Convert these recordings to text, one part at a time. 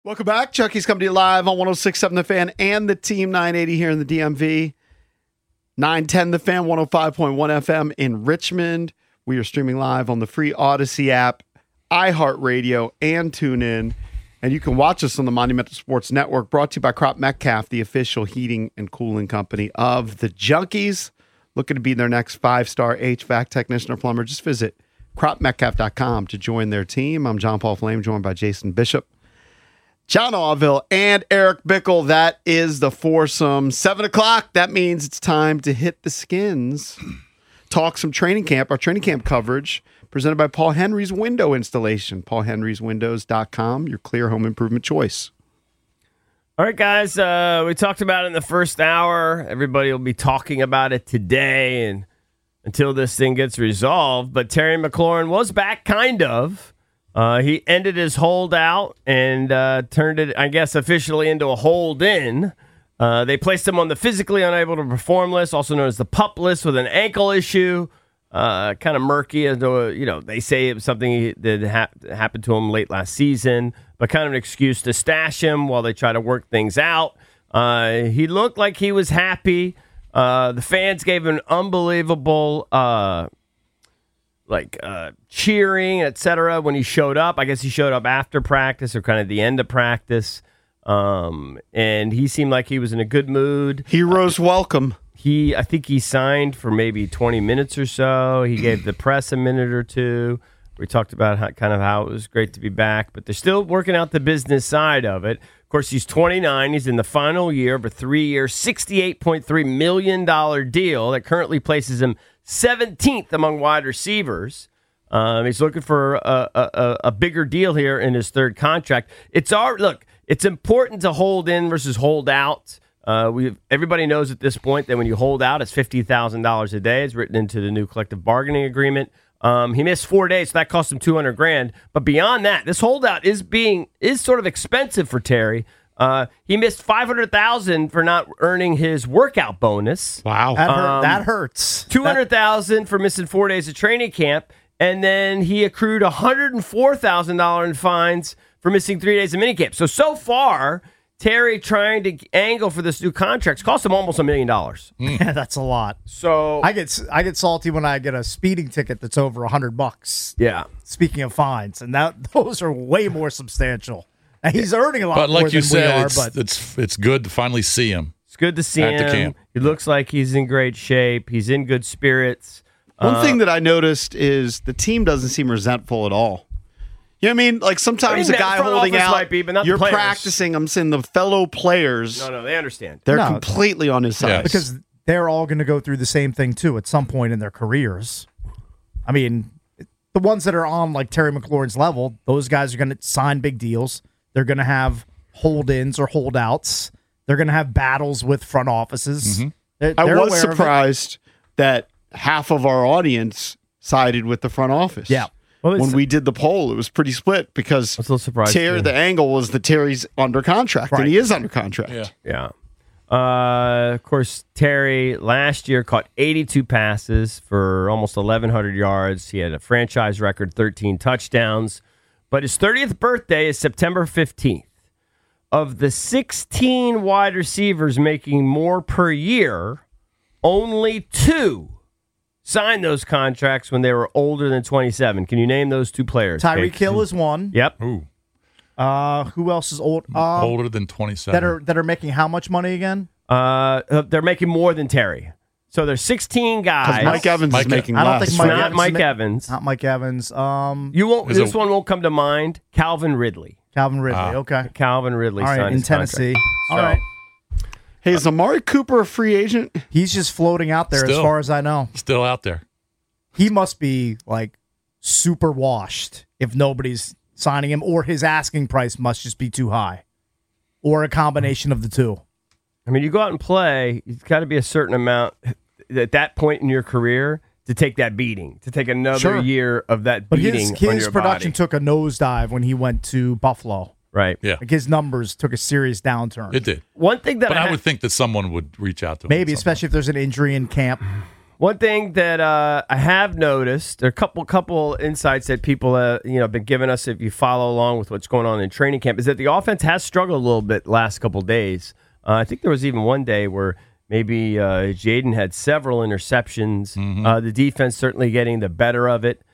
Welcome back. Chucky's coming to you live on 106.7 The Fan and the Team 980 here in the DMV. 910 The Fan, 105.1 FM in Richmond. We are streaming live on the free Odyssey app, iHeartRadio, and TuneIn. And you can watch us on the Monumental Sports Network, brought to you by Crop Metcalf, the official heating and cooling company of the Junkies. Looking to be their next 5-star HVAC technician or plumber? Just visit cropmetcalf.com to join their team. I'm John Paul Flame, joined by Jason Bishop, John Auville, and Eric Bickle. That is the foursome. 7 o'clock. That means it's time to hit the skins. Talk some training camp. Our training camp coverage presented by Paul Henry's Window Installation. PaulHenry'sWindows.com, your clear home improvement choice. All right, guys. We talked about it in the first hour. Everybody will be talking about it today and until this thing gets resolved. But Terry McLaurin was back, kind of. He ended his holdout and turned it, I guess, officially into a hold-in. They placed him on the physically unable to perform list, also known as the PUP list, with an ankle issue. Kind of murky, as though, they say it was something that happened to him late last season, but kind of an excuse to stash him while they try to work things out. He looked like he was happy. The fans gave him an unbelievable cheering, etc. when he showed up. I guess he showed up after practice or kind of the end of practice. And he seemed like he was in a good mood. Heroes welcome. I think he signed for maybe 20 minutes or so. He gave the press a minute or two. We talked about how it was great to be back, but they're still working out the business side of it. Of course, he's 29. He's in the final year of a 3-year, $68.3 million deal that currently places him 17th among wide receivers. He's looking for a bigger deal here in his third contract. It's important to hold in versus hold out. Everybody knows at this point that when you hold out, it's $50,000 a day. It's written into the new collective bargaining agreement. He missed 4 days, so that cost him $200,000. But beyond that, this holdout is sort of expensive for Terry. He missed $500,000 for not earning his workout bonus. Wow, that hurts. $200,000 for missing 4 days of training camp, and then he accrued $104,000 in fines for missing 3 days of minicamp. So far, Terry trying to angle for this new contract cost him almost $1 million. Yeah, that's a lot. So I get salty when I get a speeding ticket that's over $100. Yeah. Speaking of fines, and those are way more substantial. And he's earning a lot but more like you than said, we are. But it's good to finally see him. It's good to see at the him. camp. He looks like he's in great shape. He's in good spirits. One thing that I noticed is the team doesn't seem resentful at all. You know what I mean? Like sometimes a guy holding out, might be, but not you're the players. practicing. I'm saying the fellow players. No, they understand. They're completely on his side. Yes. because they're all going to go through the same thing too at some point in their careers. I mean, the ones that are on like Terry McLaurin's level, those guys are going to sign big deals. They're going to have hold-ins or holdouts. They're going to have battles with front offices. Mm-hmm. I was surprised that half of our audience sided with the front office. Yeah. Well, When we did the poll, it was pretty split because I was a little surprised, too. the angle was that Terry's under contract, and he is under contract. Yeah. Of course, Terry last year caught 82 passes for almost 1,100 yards. He had a franchise record 13 touchdowns. But his 30th birthday is September 15th. Of the 16 wide receivers making more per year, only 2 signed those contracts when they were older than 27. Can you name those 2 players? Tyreek Hill is one. Yep. Ooh, Who else is old? older than 27. That are making how much money again? They're making more than Terry. So there's 16 guys. Because Mike Evans is making I don't less. think Mike Not Evans Mike Evans. Not Mike Evans. You won't. This one won't come to mind. Calvin Ridley. Calvin Ridley. Okay. Calvin Ridley All right. signed In his contract. Tennessee. All right. Hey, is Amari Cooper a free agent? He's just floating out there as Still. far as I know. Still out there. He must be like super washed if nobody's signing him, or his asking price must just be too high, or a combination of the two. I mean, you go out and play, you've got to be a certain amount at that point in your career to take that beating, to take another Sure. year of that But beating on his your production body. took a nosedive when he went to Buffalo. Right. Yeah, Like his numbers took a serious downturn. it did. One thing that But I would think that someone would reach out to him. Maybe, at some especially if there's an injury in camp. One thing that I have noticed, there are a couple insights that people have been giving us if you follow along with what's going on in training camp, is that the offense has struggled a little bit last couple days. I think there was even one day where maybe Jaden had several interceptions. The defense certainly getting the better of it.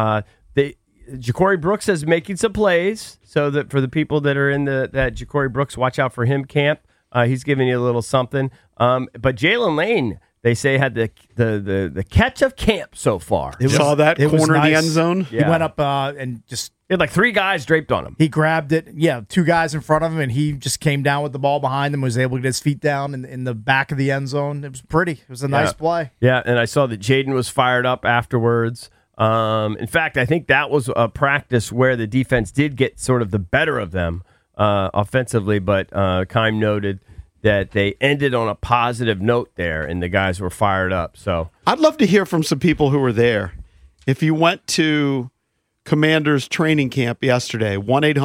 Ja'Cory Brooks is making some plays, so that for the people that are in that Ja'Cory Brooks, watch out for him camp. He's giving you a little something. But Jalen Lane, they say, had the catch of camp so far. Saw that it was corner of the nice. end zone. He went up and just He had like 3 guys draped on him. he grabbed it. Yeah, 2 guys in front of him, and he just came down with the ball behind him. Was able to get his feet down in the back of the end zone. It was pretty. It was a nice play. Yeah, and I saw that Jaden was fired up afterwards. In fact, I think that was a practice where the defense did get sort of the better of them offensively, but Keim noted that they ended on a positive note there, and the guys were fired up. So I'd love to hear from some people who were there. If you went to Commanders training camp yesterday,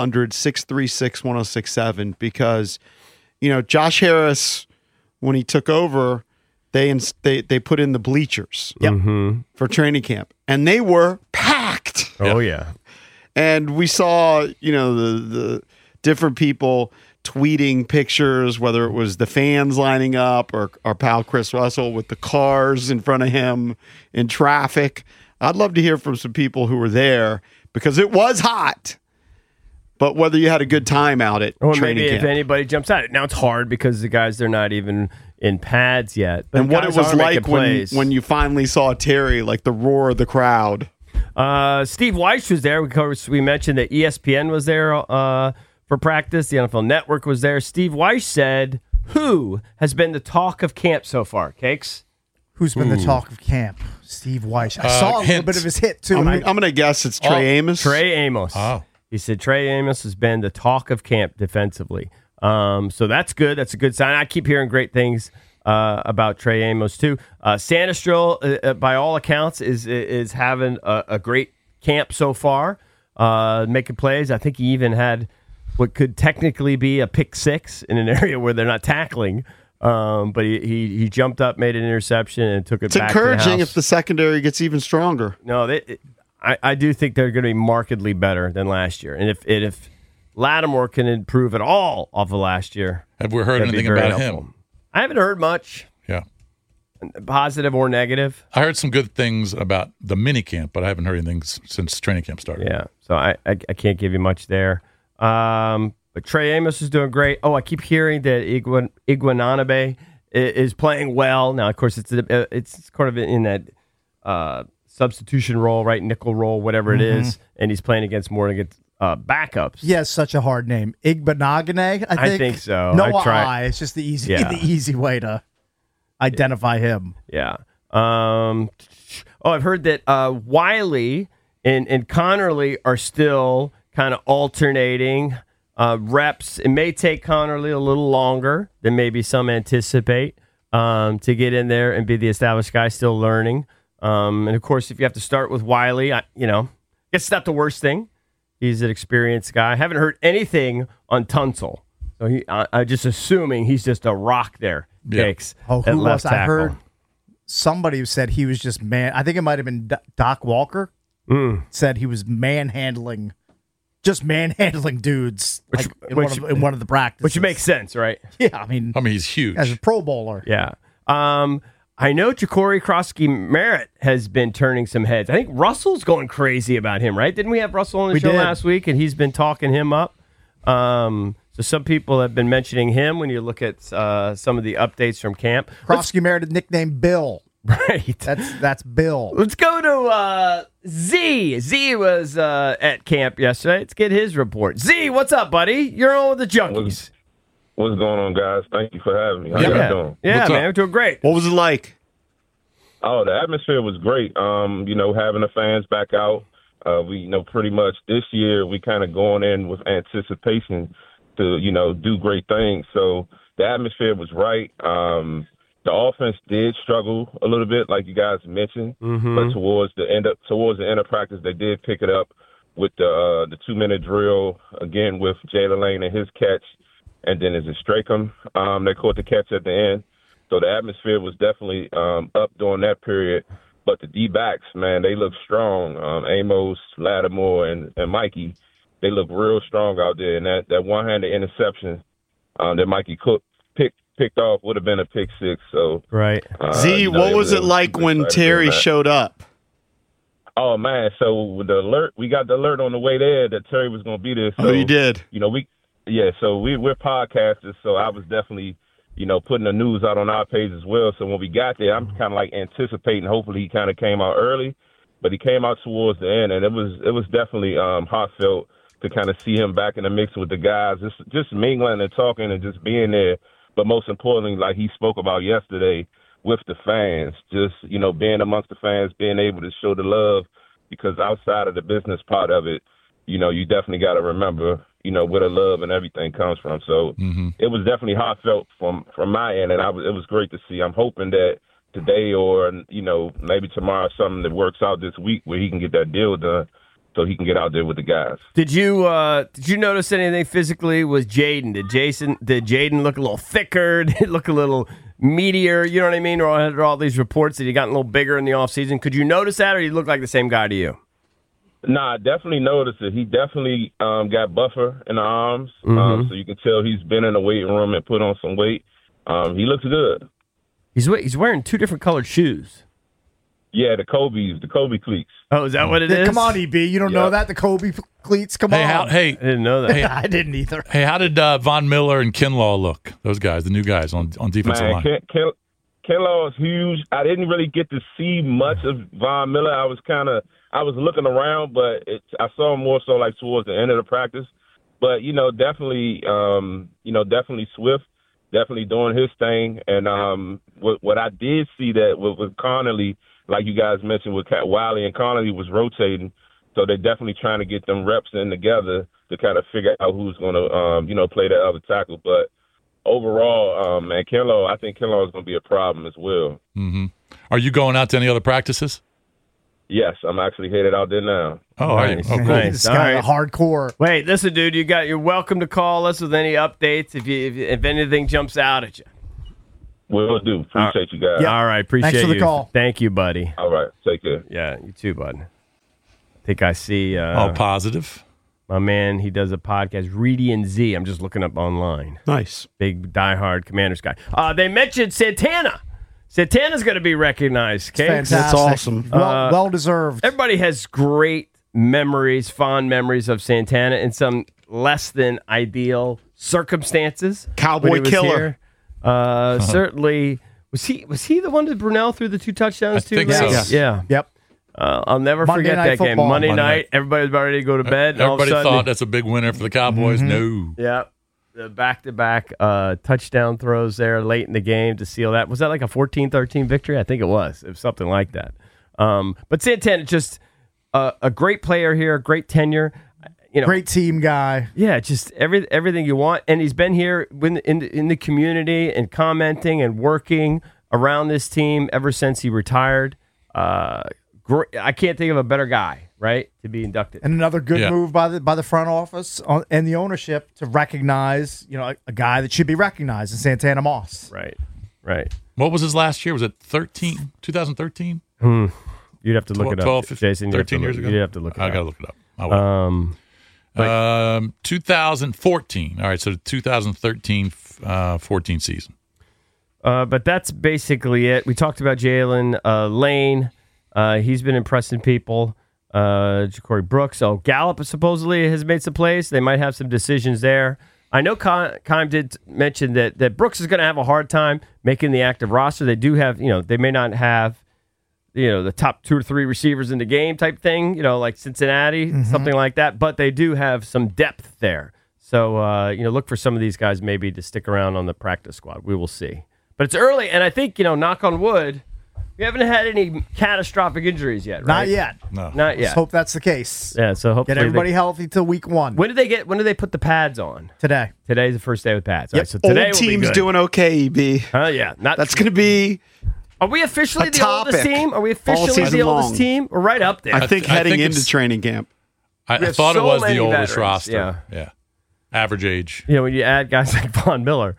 1-800-636-1067, because, Josh Harris, when he took over, they put in the bleachers for training camp, and they were packed. Oh, yeah. And we saw, the different people tweeting pictures, whether it was the fans lining up or our pal Chris Russell with the cars in front of him in traffic. I'd love to hear from some people who were there, because it was hot. But whether you had a good time out at Or training maybe camp. if anybody jumps out. Now it's hard because the guys, they're not even in pads yet. But And what it guys was are making like when plays. you finally saw Terry, like the roar of the crowd. Steve Weiss was there. We mentioned that ESPN was there for practice. The NFL Network was there. Steve Weiss said, who has been the talk of camp so far, Cakes? Who's been the talk of camp? Steve Weiss. I saw a little bit of his hit, too. I'm going to guess it's Trey Amos. Trey Amos. Oh. He said Trey Amos has been the talk of camp defensively. So that's good. That's a good sign. I keep hearing great things about Trey Amos, too. Sanistril, by all accounts, is having a great camp so far, making plays. I think he even had what could technically be a pick six in an area where they're not tackling. But he jumped up, made an interception, and took it back to the encouraging house. if the secondary gets even stronger. No, I do think they're going to be markedly better than last year. And if Lattimore can improve at all off of last year, Have we heard that'd be anything very about helpful. him? I haven't heard much, Yeah. positive or negative. I heard some good things about the mini camp, but I haven't heard anything since training camp started. Yeah, so I can't give you much there. But Trey Amos is doing great. Oh, I keep hearing that Iguananabe is playing well. Now, of course, it's kind of in that substitution role, right? Nickel role, whatever it is. And he's playing against backups. He has such a hard name. Igbenogany, I think. I think so. No I tried. I. It's just the easy, Yeah. the easy way to identify him. Yeah. I've heard that Wiley and Connerly are still kind of alternating reps. It may take Connerly a little longer than maybe some anticipate to get in there and be the established guy, still learning. And of course, if you have to start with Wiley, it's not the worst thing. He's an experienced guy. I haven't heard anything on Tunsil. So I'm just assuming he's just a rock there. Yeah. Takes Oh, at who left was? I tackle. heard somebody who said he was just I think it might have been Doc Walker. Said he was manhandling dudes in one of the practices. Which makes sense, right? Yeah, I mean, he's huge. as a Pro Bowler. Yeah. I know Ja'Cory Krosky-Merritt has been turning some heads. I think Russell's going crazy about him, right? Didn't we have Russell on the show did. last week, and he's been talking him up? So some people have been mentioning him when you look at some of the updates from camp. Krosky Meredith nicknamed Bill. Right. That's Bill. Let's go to Z. Z was at camp yesterday. Let's get his report. Z, what's up, buddy? You're on with the Junkies. What's going on, guys? Thank you for having me. How you guys doing? Yeah, What's man. up? We're doing great. What was it like? Oh, the atmosphere was great. Having the fans back out. We pretty much this year we kind of going in with anticipation to, do great things. So the atmosphere was right. The offense did struggle a little bit, like you guys mentioned, but towards the end of practice, they did pick it up with the 2-minute drill again with Jalen Lane and his catch, and then is it Strachan? They caught the catch at the end. So the atmosphere was definitely up during that period. But the D-backs, man, they look strong. Amos, Lattimore, and Mikey, they look real strong out there. And that one-handed interception that Mikey Cook picked off would have been a pick six. So Right. Z, what was it like when Terry showed up? Oh man! So with the alert, we got the alert on the way there that Terry was going to be there. So, Oh, you did? You know, So we're podcasters. So I was definitely, putting the news out on our page as well. So when we got there, I'm kind of like anticipating. Hopefully, he kind of came out early, but he came out towards the end, and it was definitely heartfelt to kind of see him back in the mix with the guys, just mingling and talking and just being there. But most importantly, like he spoke about yesterday, with the fans, just, being amongst the fans, being able to show the love, because outside of the business part of it, you definitely got to remember, where the love and everything comes from. So It was definitely heartfelt from my end, and it was great to see. I'm hoping that today or, maybe tomorrow, something that works out this week where he can get that deal done so he can get out there with the guys. Did you notice anything physically with Jaden? Did Jaden look a little thicker? Did it look a little meatier? You know what I mean? Or are all these reports that he got a little bigger in the offseason? Could you notice that, or he looked like the same guy to you? Nah, I definitely noticed it. He definitely got buffer in the arms, so you can tell he's been in the weight room and put on some weight. He looks good. He's wearing two different colored shoes. Yeah, the Kobe cleats. Oh, is that what it is? Come on, EB. You don't know that? The Kobe cleats? Come on. I didn't know that. I didn't either. Hey, how did Von Miller and Kinlaw look? Those guys, the new guys on defensive line. Kinlaw is huge. I didn't really get to see much of Von Miller. I was looking around, but I saw him more so like towards the end of the practice. But definitely Swift, definitely doing his thing. And what I did see that with Connolly, like you guys mentioned, with Wiley and Connolly was rotating, so they're definitely trying to get them reps in together to kind of figure out who's going to play that other tackle. But overall, man, I think Kinlaw is going to be a problem as well. Mm-hmm. Are you going out to any other practices? Yes, I'm actually headed out there now. Oh, Nice. cool. Nice. This guy hardcore. Wait, listen, dude. You're welcome to call us with any updates if anything jumps out at you. Will do. Appreciate you guys. Yep. All right, appreciate Thanks for the you. call. Thank you, buddy. All right, take care. Yeah, you too, bud. I think I see All positive. my man. He does a podcast, Reedy and Z. I'm just looking up online. Nice. Big diehard Commanders guy. They mentioned Santana. Santana's going to be recognized. Okay, Fantastic. That's awesome. Well deserved. Everybody has great memories, fond memories of Santana in some less than ideal circumstances. Cowboy when he was killer. here. Certainly, was he the one that Brunell threw the 2 touchdowns I to? think last? so. Yeah. Yep. I'll never Monday forget Night that game. Football. Monday Monday night, night. everybody was about ready to go to bed. And all of a Everybody sudden, thought that's a big winner for the Cowboys. No. yeah, the back-to-back touchdown throws there late in the game to seal that. Was that like a 14-13 victory? I think it was. It was something like that. But Santana, just a great player here, great tenure. Great team guy. Yeah, just everything you want. And he's been here in the community and commenting and working around this team ever since he retired. I can't think of a better guy, right, to be inducted. And another good move by the front office and the ownership to recognize, a guy that should be recognized in Santana Moss. Right. What was his last year? Was it 2013? You'd have to look it up, 12, 15, Jason. 13 years ago? You'd have to look it up. I got to look it up. I will. 2014. All right, so 2013-14 season. But that's basically it. We talked about Jalen Lane. He's been impressing people. Ja'Cory Brooks. Oh, Gallup supposedly has made some plays. They might have some decisions there. I know Keim did mention that Brooks is going to have a hard time making the active roster. They do have, they may not have, the top 2 or 3 receivers in the game type thing, like Cincinnati, something like that. But they do have some depth there. So, look for some of these guys maybe to stick around on the practice squad. We will see. But it's early, and I think, knock on wood, we haven't had any catastrophic injuries yet, right? Not yet. No. Not yet. Let's hope that's the case. Yeah, so hopefully Get everybody healthy till week 1. When do they put the pads on? Today. Today's the first day with pads. Yep. All right, so today Old will be team's good. doing okay, EB. Yeah. That's going to be Are we officially a the oldest topic team? Are we all officially season the oldest long. team? We're right up there. I think I heading think into it's- training camp. I have thought it so was many the oldest veterans, roster. yeah. Yeah. Average age. When you add guys like Von Miller.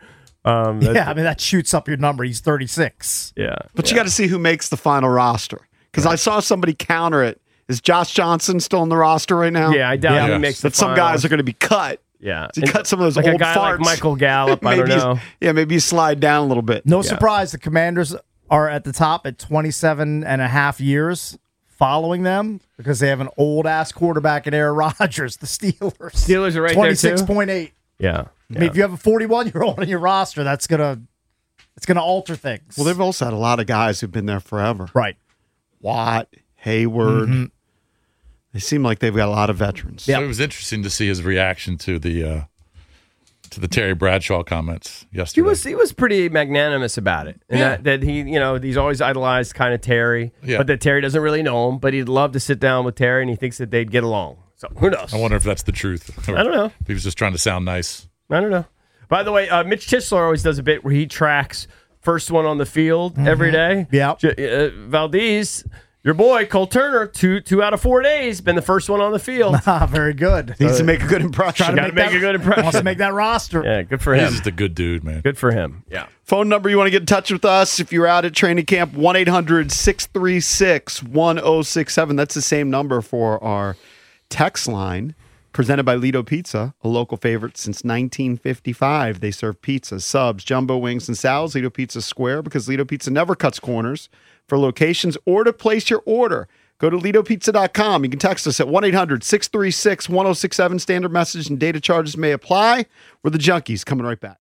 Yeah, I mean, that shoots up your number. He's 36. Yeah. But you got to see who makes the final roster. Because I saw somebody counter it. Is Josh Johnson still on the roster right now? Yeah, I doubt he Yeah. makes the But some final. guys are going to be cut. Yeah. So you cut some of those like old a guy farts. like Michael Gallup, I don't Maybe know. Yeah, maybe you slide down a little bit. No surprise, the Commanders are at the top at 27 and a half years following them because they have an old-ass quarterback in Aaron Rodgers, the Steelers. Steelers are right there, too? 26.8. Yeah. I mean, if you have a 41-year-old on your roster, it's gonna alter things. Well, they've also had a lot of guys who've been there forever. right. Watt, Hayward. They seem like they've got a lot of veterans. So it was interesting to see his reaction to the Terry Bradshaw comments yesterday. He was pretty magnanimous about it. And that he, he's always idolized kind of Terry, Yeah. but that Terry doesn't really know him, but he'd love to sit down with Terry and he thinks that they'd get along. So who knows? I wonder if that's the truth. I don't know. If he was just trying to sound nice. I don't know. By the way, Mitch Tisler always does a bit where he tracks first one on the field every day. Yeah. Valdez, your boy, Cole Turner, two out of 4 days, been the first one on the field. Very good. Needs to make a good impression. Gotta make a good impression. Wants to make that roster. Yeah, good for He's him. just a good dude, man. Good for him. Yeah. Phone number you want to get in touch with us if you're out at training camp, 1-800-636-1067. That's the same number for our text line, presented by Lido Pizza, a local favorite since 1955. They serve pizza, subs, jumbo wings, and salads. Lido Pizza Square, because Lido Pizza never cuts corners. For locations or to place your order, go to LidoPizza.com. You can text us at 1-800-636-1067. Standard message and data charges may apply. We're the Junkies, coming right back.